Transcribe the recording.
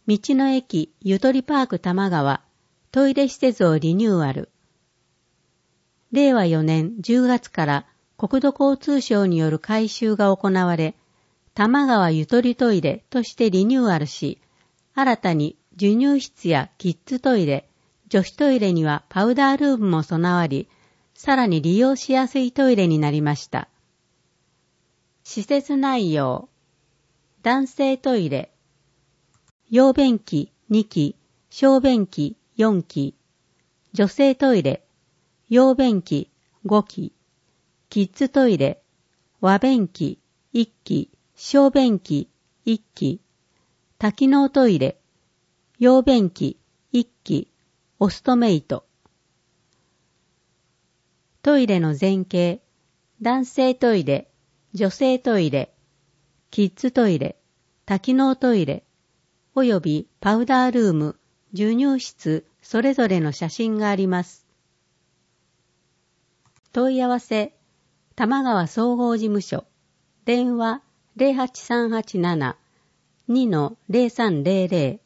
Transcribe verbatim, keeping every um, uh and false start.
道の駅ゆとりパーク多摩川トイレ施設をリニューアル。れいわよねんじゅうがつから国土交通省による改修が行われ、多摩川ゆとりトイレとしてリニューアルし、新たに授乳室やキッズトイレ、女子トイレにはパウダールームも備わり、さらに利用しやすいトイレになりました。施設内容。男性トイレ。用便器にき、小便器よんき。女性トイレ。用便器ごき。キッズトイレ。和便器いっき、小便器いっき。多機能トイレ。用便器いっき、オストメイト。トイレの前景。男性トイレ、女性トイレ、キッズトイレ、多機能トイレ、およびパウダールーム、授乳室、それぞれの写真があります。問い合わせ、多摩川総合事務所、電話 ゼロはちさんはちなな にのゼロさんゼロゼロ